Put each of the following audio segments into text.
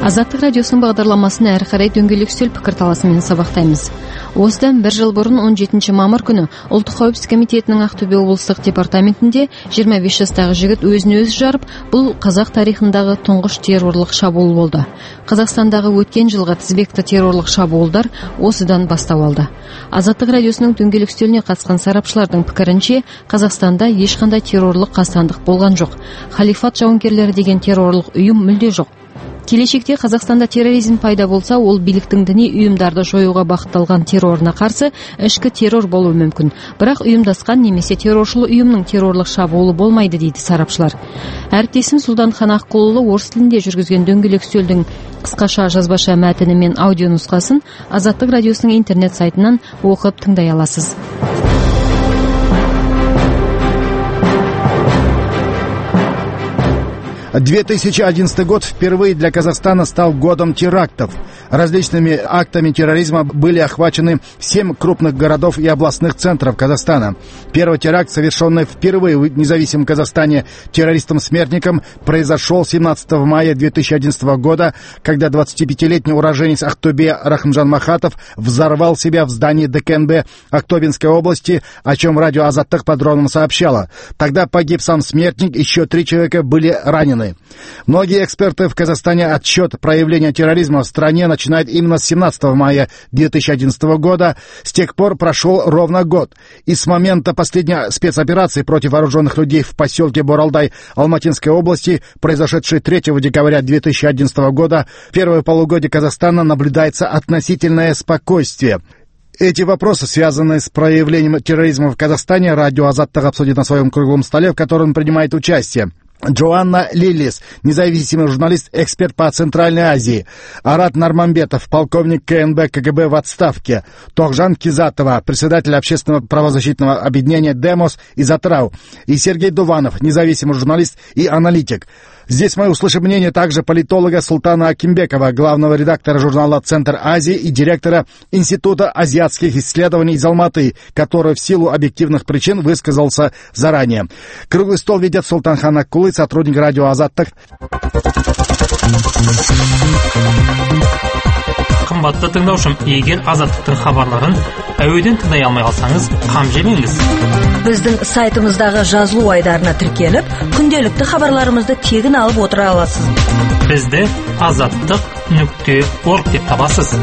Азаттык радиосунун багдарламасын ары карай дөңгөлөк үстөл пикирталасы менен сабактайбыз. Осыдан 1 жыл бурун 17 мамыр күнү Улуттук коопсуздук комитетинин Актөбе облустук департаментинде 25 жаштагы жигит өзүн өзү жарып, бул казак тарыхындагы туңгуч террорлук шабуул болду. Казакстандагы өткен жылгы тизбекти террорлук шабуулдар осыдан баштап алды. Азаттык радиосунун дөңгөлөк үстөлүнө катышкан сарапчылардын пикиринче, Казакстанда эч кандай террорлук кастандык болгон жок. Халифат жауынгерлери деген террорлук уюм мүлдө жок. Келечекте Казакстанда терроризм пайда болса, ол бийликтин дини уюмдарды жоюуга багытталган терроруна каршы ички террор болуу мүмкүн. Бирок уюмдашкан немесе террорчул уюмдун террорлук шабуулу болмайды, дейт сарапчылар. Әріптесим Султанхан Аккулулу орус тилинде жүргүзгөн дөңгөлөк үстөлдүн кыскаша жазбаша мәтіні мен аудио нускасын Азаттык радиосунун интернет сайтынан окуп тыңдай аласыз. 2011 год впервые для Казахстана стал годом терактов. Различными актами терроризма были охвачены 7 крупных городов и областных центров Казахстана. Первый теракт, совершенный впервые в независимом Казахстане террористом-смертником, произошел 17 мая 2011 года, когда 25-летний уроженец Актобе Рахымжан Махатов взорвал себя в здании ДКНБ Актобинской области, о чем радио Азаттык подробно сообщало. Тогда погиб сам смертник, еще 3 человека были ранены. Многие эксперты в Казахстане отсчет проявления терроризма в стране начинают именно с 17 мая 2011 года. С тех пор прошел ровно год. И с момента последней спецоперации против вооруженных людей в поселке Боралдай Алматинской области, произошедшей 3 декабря 2011 года, в первое полугодие Казахстана наблюдается относительное спокойствие. Эти вопросы, связанные с проявлением терроризма в Казахстане, радио Азаттык обсудит на своем круглом столе, в котором принимает участие Джоанна Лилис, независимый журналист, эксперт по Центральной Азии, Арат Нармамбетов, полковник КНБ КГБ в отставке, Тохжан Кизатова, председатель общественного правозащитного объединения «Демос» из Атрау, и Сергей Дуванов, независимый журналист и аналитик. Здесь мы услышим мнение также политолога Султана Акимбекова, главного редактора журнала «Центр Азии» и директора Института азиатских исследований из Алматы, который в силу объективных причин высказался заранее. Круглый стол ведет Султанхан Аккулы, сотрудник радио Азаттык. Қымбатты тыңдаушым, егер Азаттықтың хабарларын әуеден тыңдай алмай қалсаңыз, қам жемеңіз. Біздің сайтымыздағы жазылу айдарына тіркеліп, күнделікті хабарларымызды тегін алып отыра аласыз. Бізді azattiq.org деп табасыз.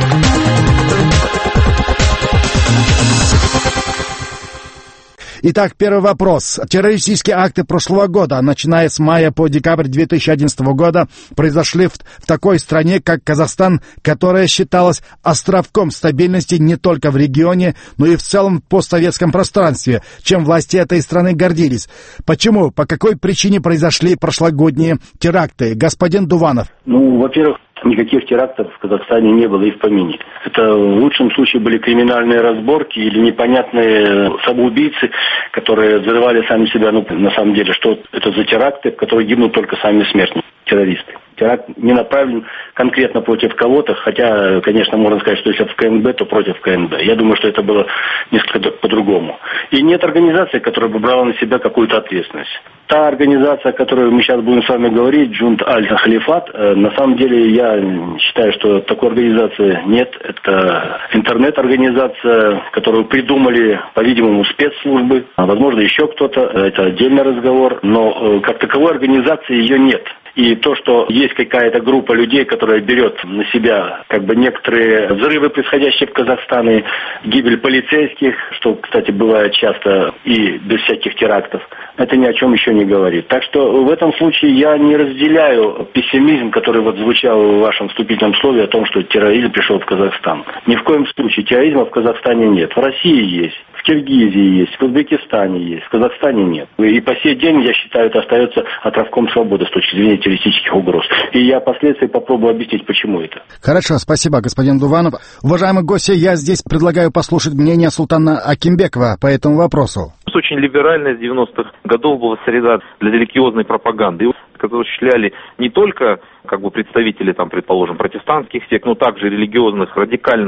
Итак, первый вопрос. Террористические акты прошлого года, начиная с мая по декабрь 2011 года, произошли в такой стране, как Казахстан, которая считалась островком стабильности не только в регионе, но и в целом в постсоветском пространстве, чем власти этой страны гордились. Почему, по какой причине произошли прошлогодние теракты? Господин Дуванов. Во-первых, никаких терактов в Казахстане не было и в помине. Это в лучшем случае были криминальные разборки или непонятные самоубийцы, которые взрывали сами себя. На самом деле, что это за теракты, в которых гибнут только сами смертники, террористы. Теракт не направлен конкретно против кого-то, хотя, конечно, можно сказать, что если в КНБ, то против КНБ. Я думаю, что это было несколько по-другому. И нет организации, которая бы брала на себя какую-то ответственность. Та организация, о которой мы сейчас будем с вами говорить, Джунт Аль-Халифат, на самом деле я считаю, что такой организации нет. Это интернет-организация, которую придумали, по-видимому, спецслужбы, возможно, еще кто-то. Это отдельный разговор, но как таковой организации ее нет. И то, что есть какая-то группа людей, которая берет на себя некоторые взрывы, происходящие в Казахстане, гибель полицейских, что, кстати, бывает часто и без всяких терактов, это ни о чем еще не говорит. Так что в этом случае я не разделяю пессимизм, который звучал в вашем вступительном слове о том, что терроризм пришел в Казахстан. Ни в коем случае терроризма в Казахстане нет. В России есть. В Киргизии есть, в Узбекистане есть, в Казахстане нет. И по сей день, я считаю, это остается островком свободы с точки зрения террористических угроз. И я впоследствии попробую объяснить, почему это. Хорошо, спасибо, господин Дуванов. Уважаемые гости, я здесь предлагаю послушать мнение Султана Акимбекова по этому вопросу. Очень либеральная с 90-х годов была среда для религиозной пропаганды, которую осуществляли не только представители, предположим, протестантских сект, но также религиозных, радикальных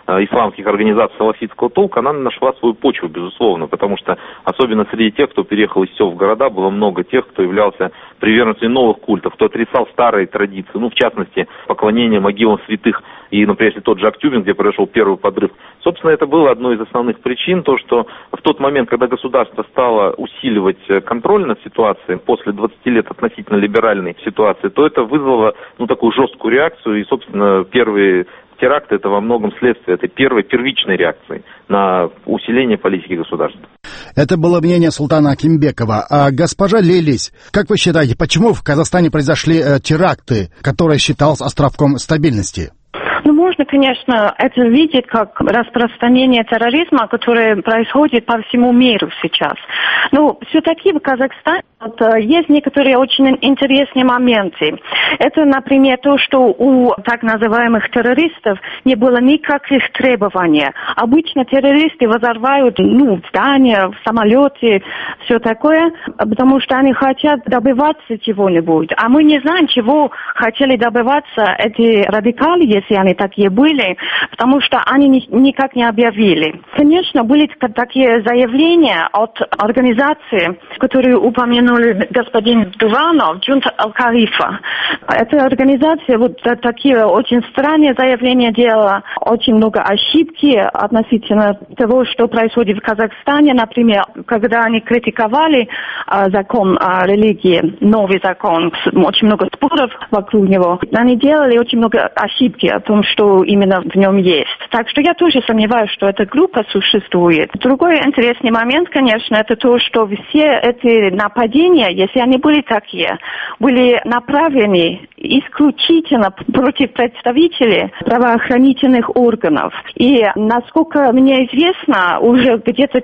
исламских организаций салафитского толка, она нашла свою почву, безусловно, потому что особенно среди тех, кто переехал из сел в города, было много тех, кто являлся приверженцами новых культов, кто отрицал старые традиции, в частности, поклонение могилам святых, и, например, если тот же Актюбин, где произошел первый подрыв. Собственно, это было одной из основных причин, то, что в тот момент, когда государство стало усиливать контроль над ситуацией, после 20 лет относительно либеральной ситуации, то это вызвало такую жесткую реакцию, и, собственно, первые теракты — это во многом следствие этой первичной реакции на усиление политики государства. Это было мнение Султана Акимбекова. А госпожа Лилис, как вы считаете, почему в Казахстане произошли теракты, которые считался островком стабильности? Можно, конечно, это видеть как распространение терроризма, которое происходит по всему миру сейчас. Но все-таки в Казахстане есть некоторые очень интересные моменты. Это, например, то, что у так называемых террористов не было никаких требований. Обычно террористы взорвают здания, самолеты, все такое, потому что они хотят добиваться чего-нибудь. А мы не знаем, чего хотели добиваться эти радикалы, если они такие были, потому что они никак не объявили. Конечно, были такие заявления от организации, которые упомянули господин Дуранов, Джунта Аль-Карифа. Эта организация такие очень странные заявления делала, очень много ошибки относительно того, что происходит в Казахстане. Например, когда они критиковали закон о религии, новый закон, очень много споров вокруг него, они делали очень много ошибки о том, что именно в нем есть. Так что я тоже сомневаюсь, что эта группа существует. Другой интересный момент, конечно, это то, что все эти нападения, если они были такие, были направлены исключительно против представителей правоохранительных органов. И, насколько мне известно, уже где-то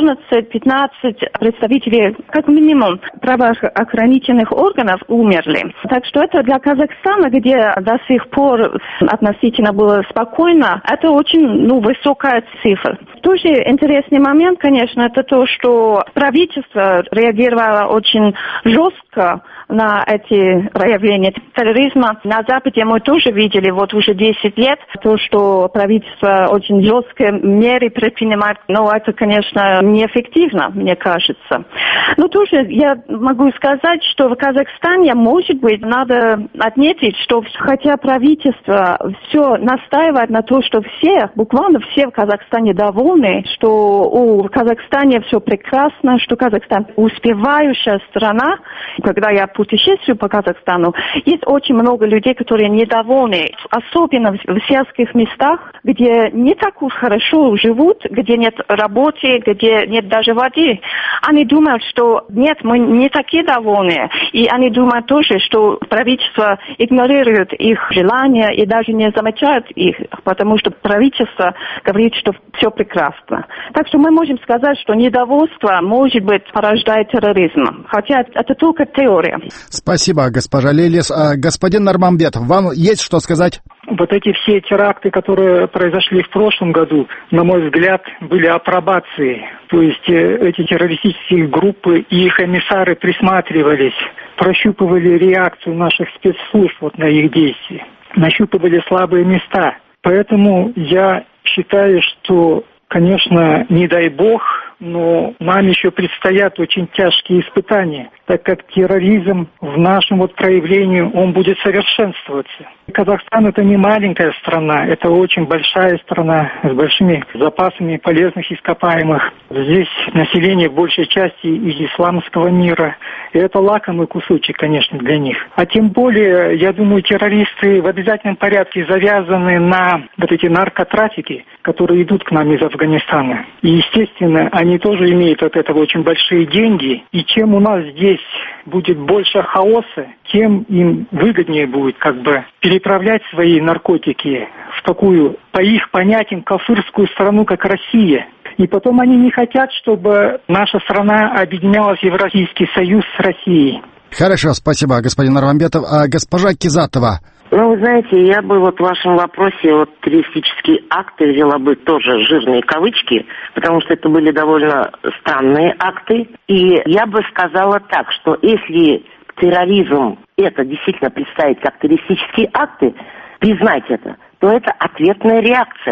14-15 представителей, как минимум, правоохранительных органов умерли. Так что это для Казахстана, где до сих пор относительно было спокойно, это очень высокая цифра. Тоже интересный момент, конечно, это то, что правительство реагировало очень жестко на эти проявления терроризма. На Западе мы тоже видели уже 10 лет то, что правительство очень жесткие меры предпринимает. Но это, конечно, неэффективно, мне кажется. Но тоже я могу сказать, что в Казахстане, может быть, надо отметить, что хотя правительство все настаивает на то, что буквально все в Казахстане довольны, что в Казахстане все прекрасно, что Казахстан успевающая страна. Когда я путешествую по Казахстану, есть очень много людей, которые недовольны, особенно в сельских местах, где не так уж хорошо живут, где нет работы, где нет даже воды. Они думают, что нет, мы не такие довольны. И они думают тоже, что правительство игнорирует их желания и даже не замечает их, потому что правительство говорит, что все прекрасно. Так что мы можем сказать, что недовольство, может быть, порождает терроризм. Хотя это только теория. Спасибо, госпожа Лилис. Господин Нурманбетов, вам есть что сказать? Эти все теракты, которые произошли в прошлом году, на мой взгляд, были апробацией. То есть эти террористические группы и их эмиссары присматривались, прощупывали реакцию наших спецслужб на их действия, нащупывали слабые места. Поэтому я считаю, что, конечно, не дай бог, но нам еще предстоят очень тяжкие испытания, так как терроризм в нашем проявлении, он будет совершенствоваться. Казахстан — это не маленькая страна, это очень большая страна с большими запасами полезных ископаемых. Здесь население в большей части из исламского мира, и это лакомый кусочек, конечно, для них. А тем более, я думаю, террористы в обязательном порядке завязаны на эти наркотрафики, которые идут к нам из Афганистана. И, естественно, они тоже имеют от этого очень большие деньги. И чем у нас здесь будет больше хаоса, тем им выгоднее будет переправлять свои наркотики в такую, по их понятиям, кафырскую страну, как Россия. И потом они не хотят, чтобы наша страна объединялась в Евразийский союз с Россией. Хорошо, спасибо, господин Нурманбетов. Госпожа Кизатова. Вы знаете, я бы в вашем вопросе террористические акты взяла бы тоже жирные кавычки, потому что это были довольно странные акты. И я бы сказала так, что если терроризм это действительно представить как террористические акты, признать это, то это ответная реакция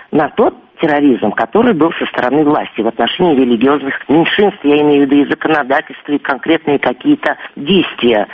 на тот терроризм, который был со стороны власти в отношении религиозных меньшинств, я имею в виду и законодательство, и конкретные какие-то действия.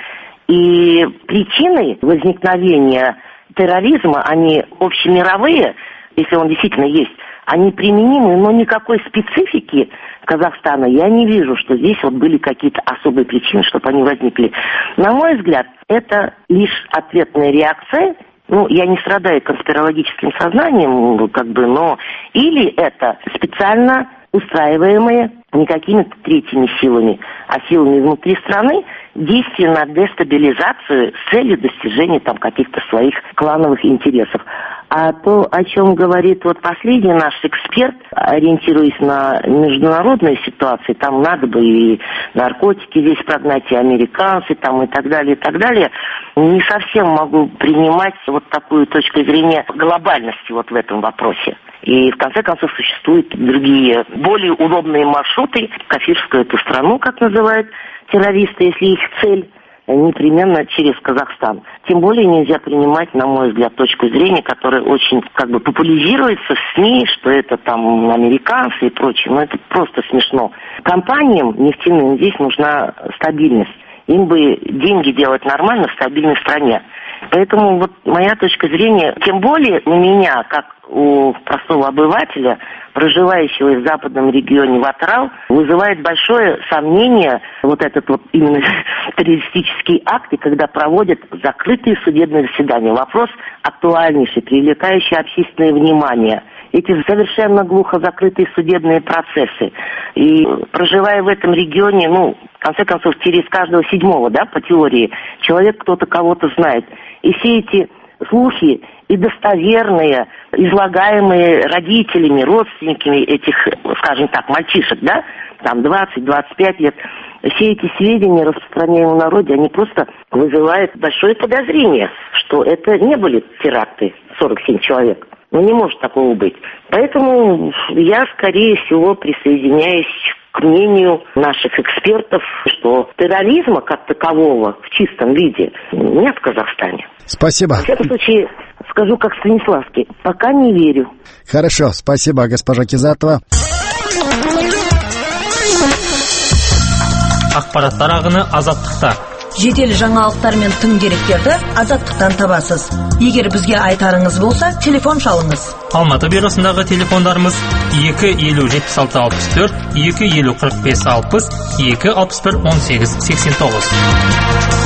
И причины возникновения терроризма, они общемировые, если он действительно есть, они применимы, но никакой специфики Казахстана я не вижу, что здесь вот были какие-то особые причины, чтобы они возникли. На мой взгляд, это лишь ответная реакция. Я не страдаю конспирологическим сознанием, но или это специально устраиваемые не какими-то третьими силами, а силами внутри страны действия на дестабилизацию с целью достижения каких-то своих клановых интересов. А то, о чем говорит последний наш эксперт, ориентируясь на международные ситуации, там надо бы и наркотики здесь прогнать, и американцы, и так далее, не совсем могу принимать такую точку зрения глобальности в этом вопросе. И, в конце концов, существуют другие, более удобные маршруты, кафирскую эту страну, как называют террористы, если их цель непременно через Казахстан. Тем более нельзя принимать, на мой взгляд, точку зрения, которая очень популяризируется в СМИ, что это американцы и прочее. Это просто смешно. Компаниям нефтяным здесь нужна стабильность. Им бы деньги делать нормально в стабильной стране. Поэтому моя точка зрения, тем более на меня, как у простого обывателя, проживающего в западном регионе Атырау, вызывает большое сомнение этот именно террористический акт, и когда проводят закрытые судебные заседания. Вопрос актуальнейший, привлекающий общественное внимание. Эти совершенно глухо закрытые судебные процессы. И проживая в этом регионе, в конце концов, через каждого седьмого, по теории, человек кто-то кого-то знает. И все эти слухи и достоверные, излагаемые родителями, родственниками этих, скажем так, мальчишек, 20-25 лет, все эти сведения, распространяемые в народе, они просто вызывают большое подозрение, что это не были теракты 47 человек. Не может такого быть. Поэтому я, скорее всего, присоединяюсь к мнению наших экспертов, что терроризма как такового в чистом виде нет в Казахстане. Спасибо. Во всяком случае, скажу как Станиславский, пока не верю. Хорошо, спасибо, госпожа Кизатова. Ақпараттар ағыны азаттықта. Жедел жаңалықтар мен тың деректерді азаттықтан табасыз. Егер бізге айтарыңыз болса, телефон шалыңыз. Алматы бюросындағы телефондарымыз 250-76-64, 250-45-60, 261-18-89.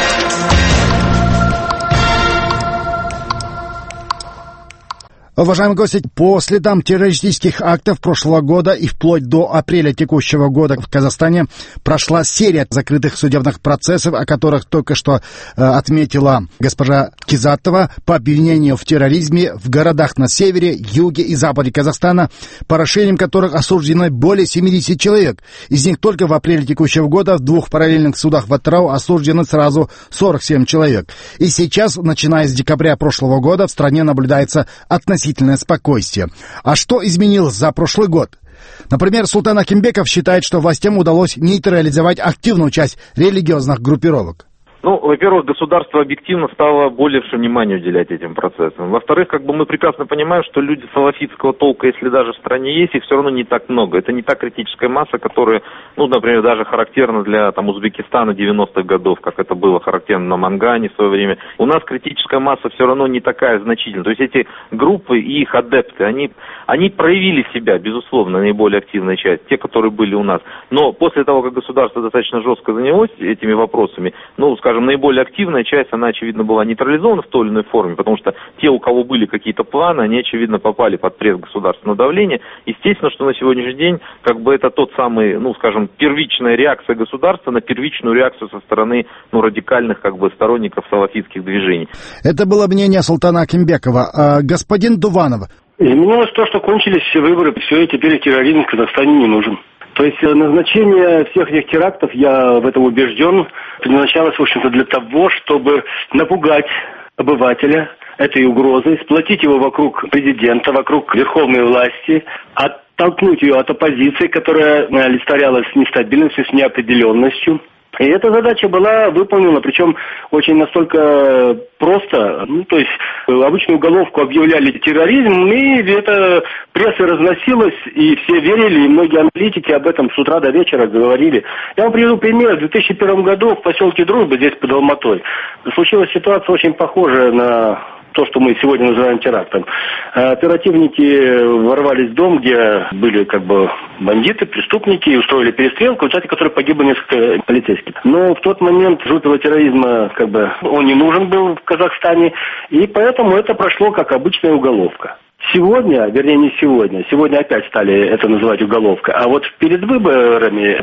Уважаемые гости, по следам террористических актов прошлого года и вплоть до апреля текущего года в Казахстане прошла серия закрытых судебных процессов, о которых только что отметила госпожа Кизатова, по обвинению в терроризме в городах на севере, юге и западе Казахстана, по решениям которых осуждено более 70 человек. Из них только в апреле текущего года в двух параллельных судах в Атырау осуждено сразу 47 человек. И сейчас, начиная с декабря прошлого года, в стране наблюдается относительное спокойствие. А что изменилось за прошлый год? Например, Султан Акимбеков считает, что властям удалось нейтрализовать активную часть религиозных группировок. Во-первых, государство объективно стало больше внимания уделять этим процессам. Во-вторых, мы прекрасно понимаем, что люди салафитского толка, если даже в стране есть, их все равно не так много. Это не та критическая масса, которая, например, даже характерна для Узбекистана 90-х годов, как это было характерно на Мангане в свое время. У нас критическая масса все равно не такая значительная. То есть эти группы и их адепты, они проявили себя, безусловно, наиболее активная часть, те, которые были у нас. Но после того, как государство достаточно жестко занялось этими вопросами, наиболее активная часть, она, очевидно, была нейтрализована в той или иной форме, потому что те, у кого были какие-то планы, они, очевидно, попали под пресс государственного давления. Естественно, что на сегодняшний день, это тот самый, первичная реакция государства на первичную реакцию со стороны, радикальных, сторонников салафитских движений. Это было мнение Султана Акимбекова. Господин Дуванов. Изменилось то, что кончились все выборы, все, и теперь терроризм в Казахстане не нужен. То есть назначение всех этих терактов, я в этом убежден, предназначалось, в общем-то, для того, чтобы напугать обывателя этой угрозой, сплотить его вокруг президента, вокруг верховной власти, оттолкнуть ее от оппозиции, которая олицетворялась нестабильностью, с неопределенностью. И эта задача была выполнена, причем очень настолько просто. То есть обычную уголовку объявляли терроризм, и это пресса разносилась, и все верили, и многие аналитики об этом с утра до вечера говорили. Я вам приведу пример. В 2001 году в поселке Дружба, здесь под Алматой, случилась ситуация очень похожая на то, что мы сегодня называем терактом. Оперативники ворвались в дом, где были бандиты, преступники, и устроили перестрелку, в результате которой погибло несколько полицейских. Но в тот момент жуткого терроризма он не нужен был в Казахстане, и поэтому это прошло как обычная уголовка. Сегодня, вернее не сегодня, сегодня опять стали это называть уголовка, а вот перед выборами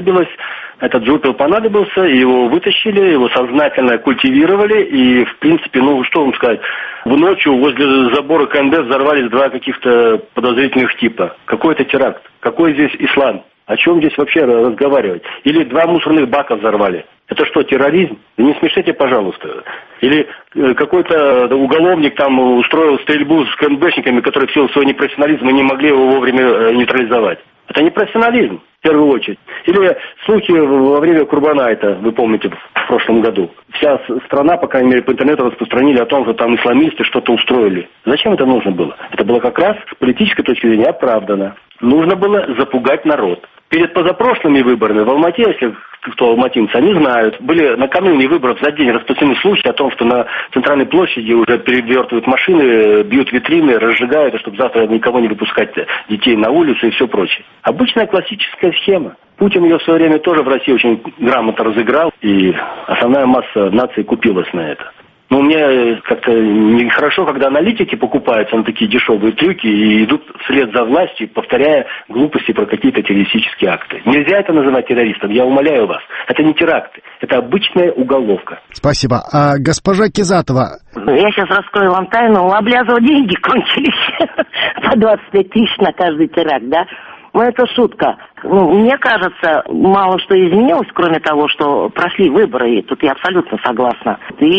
этот жупел понадобился, его вытащили, его сознательно культивировали, и в принципе, что вам сказать, в ночью возле забора КНД взорвались 2 каких-то подозрительных типа. Какой это теракт? Какой здесь ислам? О чем здесь вообще разговаривать? Или 2 мусорных бака взорвали. Это что, терроризм? Да не смешите, пожалуйста. Или какой-то уголовник устроил стрельбу с КНБшниками, которые в силу своего непрофессионализма не могли его вовремя нейтрализовать. Это не профессионализм, в первую очередь. Или слухи во время Курбанайта, вы помните, в прошлом году. Вся страна, по крайней мере, по интернету распространили о том, что там исламисты что-то устроили. Зачем это нужно было? Это было как раз с политической точки зрения оправдано. Нужно было запугать народ. Перед позапрошлыми выборами в Алмате, если кто алматинцы, они знают, были накануне выборов за день распространены слухи о том, что на центральной площади уже перевертывают машины, бьют витрины, разжигают, чтобы завтра никого не выпускать детей на улицу и все прочее. Обычная классическая схема. Путин ее в свое время тоже в России очень грамотно разыграл, и основная масса нации купилась на это. Но мне как-то нехорошо, когда аналитики покупаются на такие дешевые трюки и идут вслед за властью, повторяя глупости про какие-то террористические акты. Нельзя это называть террористом, я умоляю вас. Это не теракты, это обычная уголовка. Спасибо. А госпожа Кизатова... Я сейчас раскрою вам тайну. У Аблязова деньги кончились по 25 тысяч на каждый теракт, да? Это шутка. Мне кажется, мало что изменилось, кроме того, что прошли выборы, и тут я абсолютно согласна.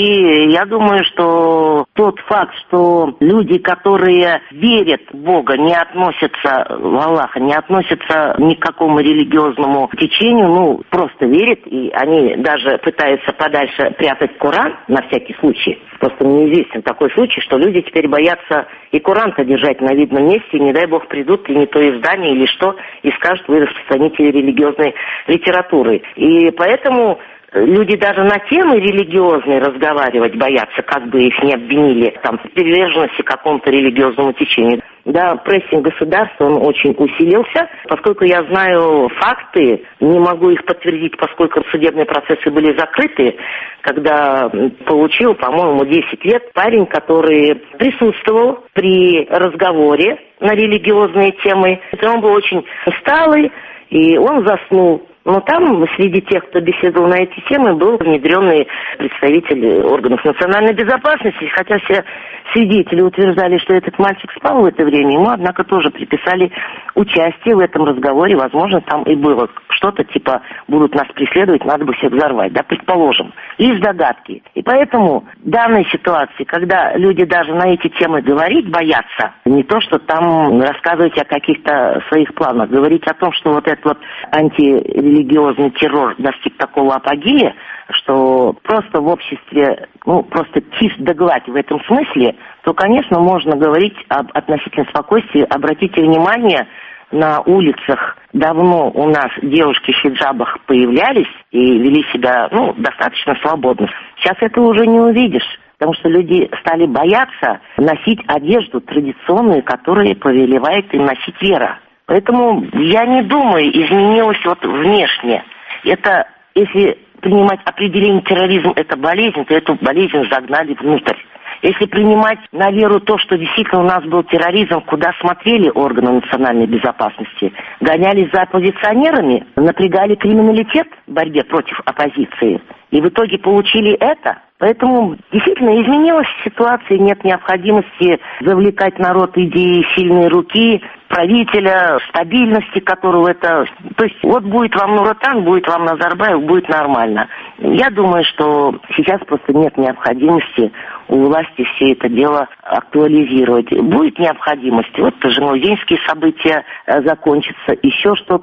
И я думаю, что тот факт, что люди, которые верят в Бога, не относятся в Аллаха, не относятся ни к какому религиозному течению, просто верят, и они даже пытаются подальше прятать Коран на всякий случай. Просто мне известен такой случай, что люди теперь боятся и Коран-то держать на видном месте, и не дай Бог придут и не то издание или что, и скажут, вы распространители религиозной литературы. И поэтому люди даже на темы религиозные разговаривать боятся, как бы их не обвинили в приверженности к какому-то религиозному течению. Да, прессинг государства, он очень усилился. Поскольку я знаю факты, не могу их подтвердить, поскольку судебные процессы были закрыты, когда получил, по-моему, 10 лет парень, который присутствовал при разговоре на религиозные темы. Он был очень усталый, и он заснул. Но там среди тех, кто беседовал на эти темы, был внедренный представитель органов национальной безопасности, хотя все свидетели утверждали, что этот мальчик спал в это время, ему, однако, тоже приписали участие в этом разговоре, возможно, там и было что-то типа «будут нас преследовать, надо бы всех взорвать», да, предположим, лишь догадки. И поэтому в данной ситуации, когда люди даже на эти темы говорить боятся, не то, что там рассказывать о каких-то своих планах, говорить о том, что вот этот вот антирелигиозный террор достиг такого апогея, что просто в обществе, просто тишь да гладь в этом смысле, то, конечно, можно говорить об относительном спокойствии. Обратите внимание, на улицах давно у нас девушки в хиджабах появлялись и вели себя, достаточно свободно. Сейчас этого уже не увидишь, потому что люди стали бояться носить одежду традиционную, которую повелевает им носить вера. Поэтому я не думаю, изменилось внешне. Это, если принимать определение терроризм, это болезнь, то эту болезнь загнали внутрь. Если принимать на веру то, что действительно у нас был терроризм, куда смотрели органы национальной безопасности, гонялись за оппозиционерами, напрягали криминалитет в борьбе против оппозиции, и в итоге получили это. Поэтому действительно изменилась ситуация, нет необходимости завлекать народ идеей сильной руки правителя, стабильности которого это... То есть вот будет вам Нуротан, будет вам Назарбаев, будет нормально. Я думаю, что сейчас просто нет необходимости у власти все это дело актуализировать. Будет необходимость, вот Тажинодинские события закончатся, еще что-то.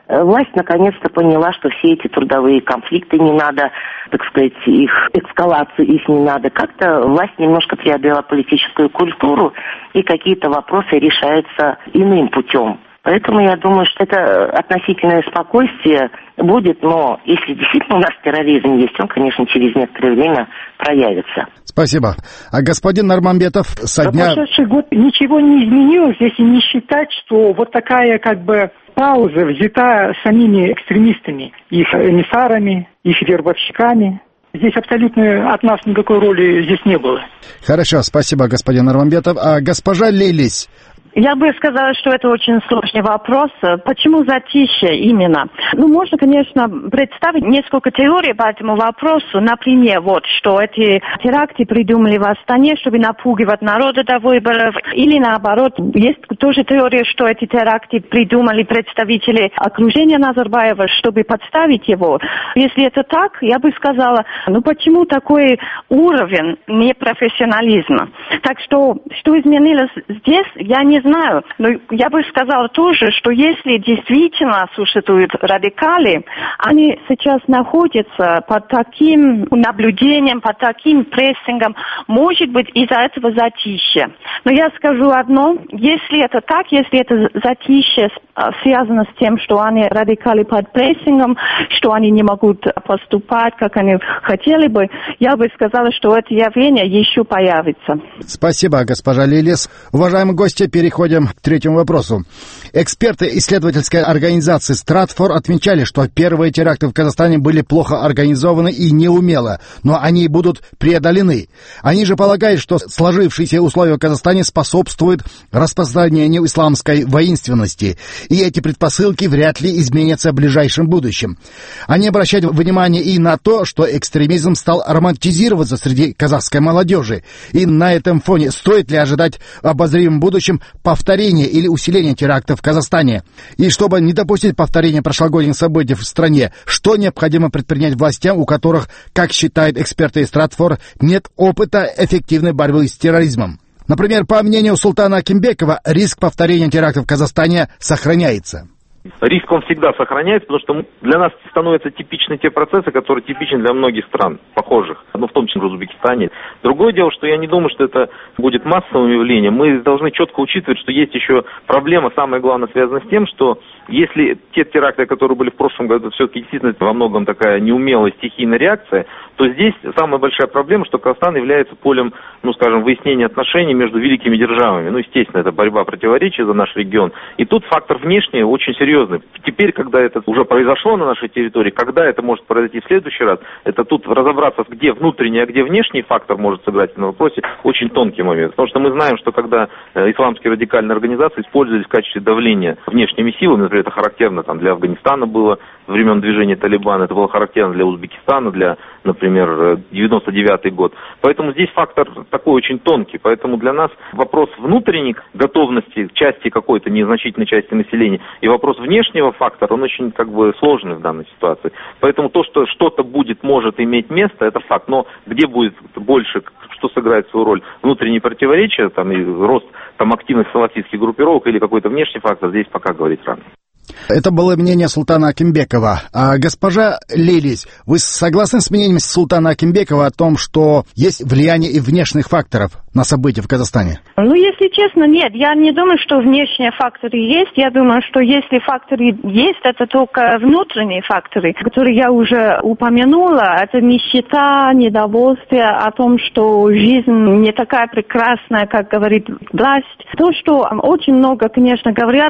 власть наконец-то поняла, что все эти трудовые конфликты не надо, так сказать, их эскалацию их не надо. Как-то власть немножко приобрела политическую культуру, и какие-то вопросы решаются иным путем. Поэтому я думаю, что это относительное спокойствие будет, но если действительно у нас терроризм есть, он, конечно, через некоторое время проявится. Спасибо. А господин Нурманбетов, со дня... За прошедший год ничего не изменилось, если не считать, что вот такая как бы пауза взята самими экстремистами, их эмиссарами, их вербовщиками. Здесь абсолютно от нас никакой роли здесь не было. Хорошо, спасибо, господин Нурманбетов. А госпожа Лилис... Я бы сказала, что это очень сложный вопрос. Почему затишье именно? Можно, конечно, представить несколько теорий по этому вопросу. Например, что эти теракты придумали в Астане, чтобы напугивать народа до выборов. Или наоборот, есть тоже теория, что эти теракты придумали представители окружения Назарбаева, чтобы подставить его. Если это так, я бы сказала, почему такой уровень непрофессионализма? Так что изменилось здесь, я не знаю. Но я бы сказала тоже, что если действительно существуют радикалы, они сейчас находятся под таким наблюдением, под таким прессингом, может быть, из-за этого затишья. Но я скажу одно, если это так, если это затишье связано с тем, что они радикалы под прессингом, что они не могут поступать, как они хотели бы, я бы сказала, что это явление еще появится. Спасибо, госпожа Лилис. Уважаемые гости, переходим к третьему вопросу. Эксперты исследовательской организации Стратфор отмечали, что первые теракты в Казахстане были плохо организованы и неумело, но они будут преодолены. Они же полагают, что сложившиеся условия в Казахстане способствуют распространению исламской воинственности, и эти предпосылки вряд ли изменятся в ближайшем будущем. Они обращают внимание и на то, что экстремизм стал романтизироваться среди казахской молодежи, и на этом фоне стоит ли ожидать в обозримом будущем повторения или усиления терактов в Казахстане? И чтобы не допустить повторения прошлогодних событий в стране, что необходимо предпринять властям, у которых, как считают эксперты из Стратфор, нет опыта эффективной борьбы с терроризмом? Например, по мнению Султана Акимбекова, риск повторения терактов в Казахстане сохраняется. Риск он всегда сохраняется, потому что для нас становятся типичны те процессы, которые типичны для многих стран, похожих, в том числе в Узбекистане. Другое дело, что я не думаю, что это будет массовым явлением. Мы должны четко учитывать, что есть еще проблема, самое главное, связана с тем, что если те теракты, которые были в прошлом году, все-таки действительно во многом такая неумелая стихийная реакция, то здесь самая большая проблема, что Казахстан является полем, выяснения отношений между великими державами. Естественно, это борьба противоречий за наш регион. И тут фактор внешний очень серьезный. Теперь, когда это уже произошло на нашей территории, когда это может произойти в следующий раз, это тут разобраться, где внутренний, а где внешний фактор может сыграть в этом вопросе, очень тонкий момент. Потому что мы знаем, что когда исламские радикальные организации использовались в качестве давления внешними силами, например, это характерно для Афганистана было времен движения Талибана, это было характерно для Узбекистана, для, например, 99-й год. Поэтому здесь фактор такой очень тонкий. Поэтому для нас вопрос внутренней готовности части какой-то незначительной части населения и вопрос внешнего фактора, он очень сложный в данной ситуации. Поэтому то, что что-то может иметь место, это факт. Но где будет больше, что сыграет свою роль? Внутренние противоречия, и рост активных салафистских группировок или какой-то внешний фактор, здесь пока говорить рано. Это было мнение Султана Акимбекова. А госпожа Лилис, вы согласны с мнением Султана Акимбекова о том, что есть влияние и внешних факторов на события в Казахстане? Если честно, нет. Я не думаю, что внешние факторы есть. Я думаю, что если факторы есть, это только внутренние факторы, которые я уже упомянула. Это нищета, недовольствие о том, что жизнь не такая прекрасная, как говорит власть. То, что очень много, конечно, говорят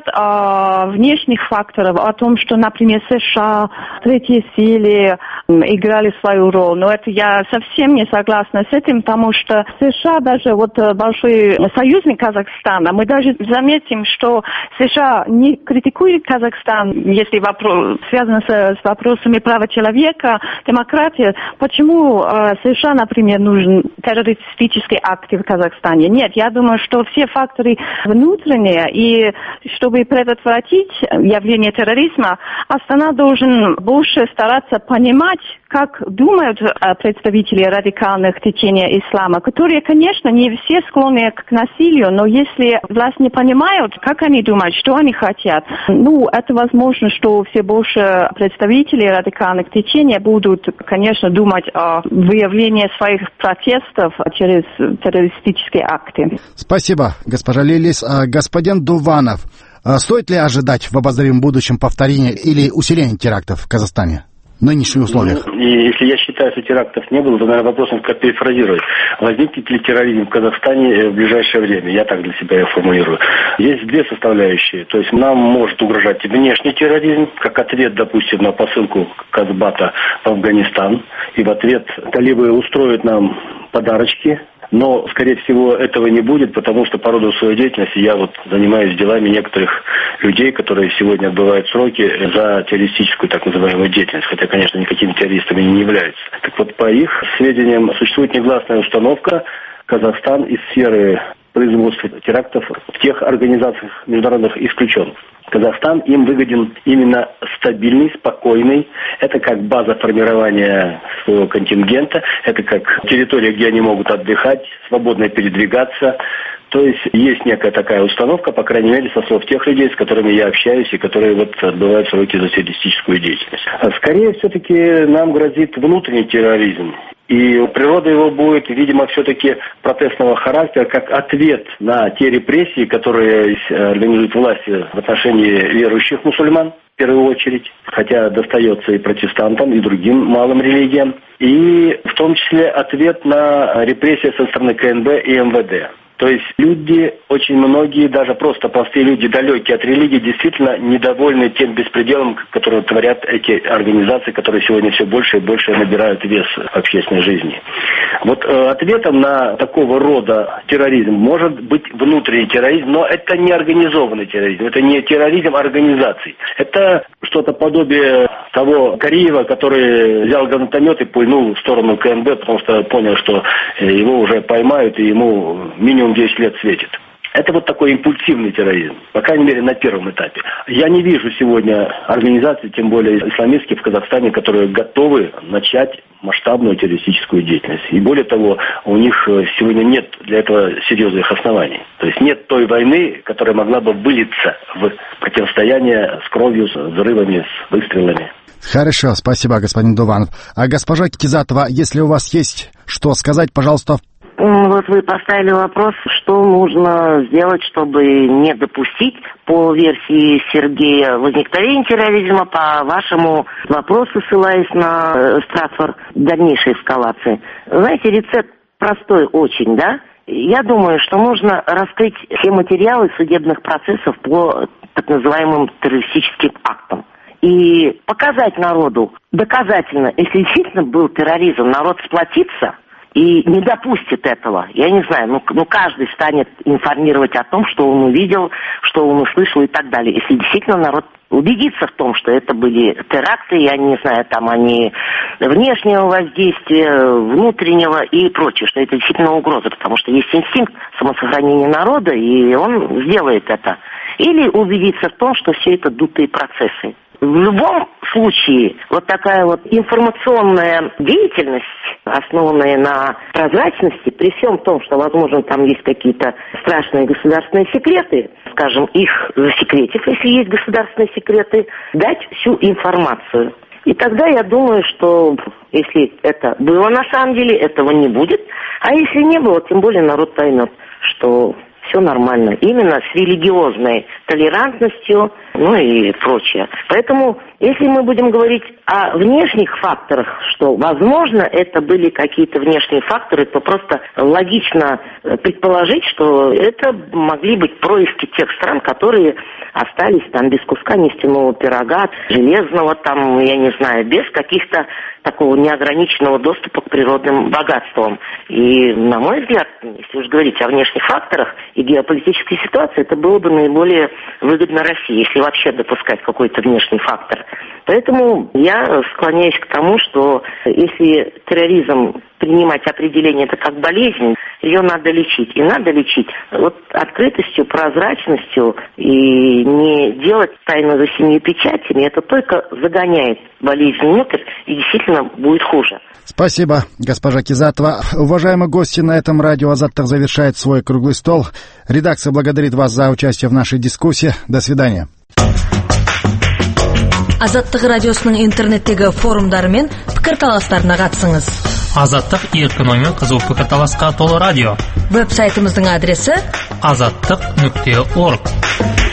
о внешних факторов, о том, что, например, США, третьи силы играли свою роль. Но это я совсем не согласна с этим, потому что США даже большой союзник Казахстана. Мы даже заметим, что США не критикует Казахстан, если вопрос связан с вопросами права человека, демократии. Почему США, например, нужен террористические акты в Казахстане? Нет, я думаю, что все факторы внутренние, и чтобы предотвратить явление терроризма, Астана должен больше стараться понимать знать, как думают представители радикальных течений ислама, которые, конечно, не все склонны к насилию, но если власть не понимают, как они думают, что они хотят, это возможно, что все больше представители радикальных течений будут, конечно, думать о выявлении своих протестов через террористические акты. Спасибо, госпожа Лилис. Господин Дуванов, стоит ли ожидать в обозримом будущем повторения или усиления терактов в Казахстане? В нынешних условиях. И если я считаю, что терактов не было, то, наверное, вопрос как перефразировать. Возникнет ли терроризм в Казахстане в ближайшее время? Я так для себя его формулирую. Есть две составляющие. То есть нам может угрожать внешний терроризм, как ответ, допустим, на посылку Казбата в Афганистан. И в ответ талибы устроят нам подарочки. Но, скорее всего, этого не будет, потому что по роду своей деятельности я занимаюсь делами некоторых людей, которые сегодня отбывают сроки за террористическую так называемую деятельность, хотя, конечно, никакими террористами не являются. Так вот, по их сведениям, существует негласная установка: Казахстан из сферы производства терактов в тех организациях международных исключен. Казахстан им выгоден именно стабильный, спокойный. Это как база формирования своего контингента, это как территория, где они могут отдыхать, свободно передвигаться. То есть есть некая такая установка, по крайней мере, со слов тех людей, с которыми я общаюсь и которые отбывают сроки за террористическую деятельность. Скорее, все-таки нам грозит внутренний терроризм. И природа его будет, видимо, все-таки протестного характера, как ответ на те репрессии, которые организуют власти в отношении верующих мусульман, в первую очередь, хотя достается и протестантам, и другим малым религиям, и в том числе ответ на репрессии со стороны КНБ и МВД. То есть люди, очень многие, даже просто простые люди, далекие от религии, действительно недовольны тем беспределом, который творят эти организации, которые сегодня все больше и больше набирают вес в общественной жизни. Ответом на такого рода терроризм может быть внутренний терроризм, но это не организованный терроризм, это не терроризм организаций. Это что-то подобие того Кариева, который взял гранатомет и пульнул в сторону КНБ, потому что понял, что его уже поймают и ему минимум 10 лет светит. Это такой импульсивный терроризм, по крайней мере, на первом этапе. Я не вижу сегодня организаций, тем более исламистских в Казахстане, которые готовы начать масштабную террористическую деятельность. И более того, у них сегодня нет для этого серьезных оснований. То есть нет той войны, которая могла бы вылиться в противостояние с кровью, с взрывами, с выстрелами. Хорошо, спасибо, господин Дуванов. А госпожа Кизатова, если у вас есть что сказать, пожалуйста. Вы поставили вопрос, что нужно сделать, чтобы не допустить, по версии Сергея, возникновения терроризма, по вашему вопросу, ссылаясь на Стратфорд, дальнейшей эскалации. Знаете, рецепт простой очень, да? Я думаю, что нужно раскрыть все материалы судебных процессов по так называемым террористическим актам. И показать народу доказательно, если действительно был терроризм, народ сплотится и не допустит этого. Я не знаю, каждый станет информировать о том, что он увидел, что он услышал и так далее. Если действительно народ убедится в том, что это были теракты, я не знаю, они внешнего воздействия, внутреннего и прочее, что это действительно угроза, потому что есть инстинкт самосохранения народа, и он сделает это. Или убедиться в том, что все это дутые процессы. В любом случае, такая информационная деятельность, основанная на прозрачности, при всем том, что, возможно, там есть какие-то страшные государственные секреты, скажем, их засекретив, если есть государственные секреты, дать всю информацию. И тогда я думаю, что если это было на самом деле, этого не будет. А если не было, тем более народ поймет, что все нормально. Именно с религиозной толерантностью, и прочее. Поэтому, если мы будем говорить о внешних факторах, что, возможно, это были какие-то внешние факторы, то просто логично предположить, что это могли быть происки тех стран, которые остались без куска нефтяного пирога, железного, без каких-то такого неограниченного доступа к природным богатствам. И, на мой взгляд, если уж говорить о внешних факторах и геополитической ситуации, это было бы наиболее выгодно России, если вообще допускать какой-то внешний фактор. Поэтому я склоняюсь к тому, что если терроризм принимать определение это как болезнь, ее надо лечить. И надо лечить вот открытостью, прозрачностью, и не делать тайну за семью печатями. Это только загоняет болезнь внутрь, и действительно будет хуже. Спасибо, госпожа Кизатова. Уважаемые гости, на этом радио «Азаттық» завершает свой круглый стол. Редакция благодарит вас за участие в нашей дискуссии. До свидания. Азаттық радиосының интернеттегі форумдары мен пікірталастарына қатысыңыз. Азаттық еркін оймен қызу пікірталасқа толы радио. Веб-сайтымыздың адресі azattiq.org.